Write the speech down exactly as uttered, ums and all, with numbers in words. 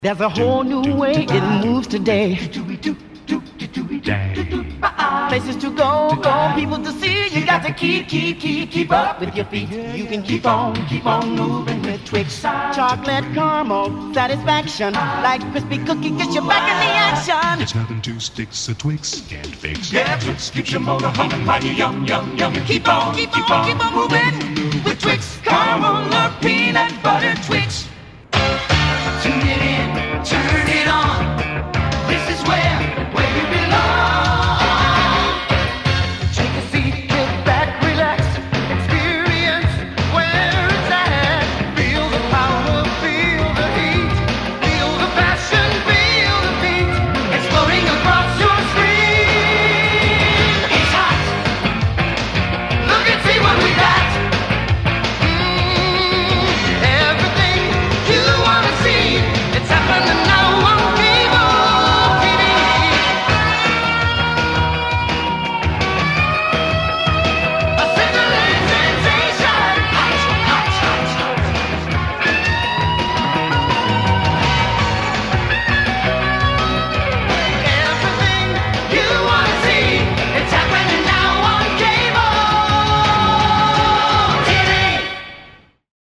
There's a whole new way it moves today. Places to go, go, people to see. You got to keep, keep, keep, keep up with your feet. You can keep on, keep on moving with Twix. Chocolate caramel satisfaction, like crispy cookie gets you back in the action. It's nothing to sticks a Twix can't fix. Yeah, Twix keeps your motor humming mighty yum, yum, yum. Keep on, keep on, keep on moving with Twix. Caramel or peanut butter Twix.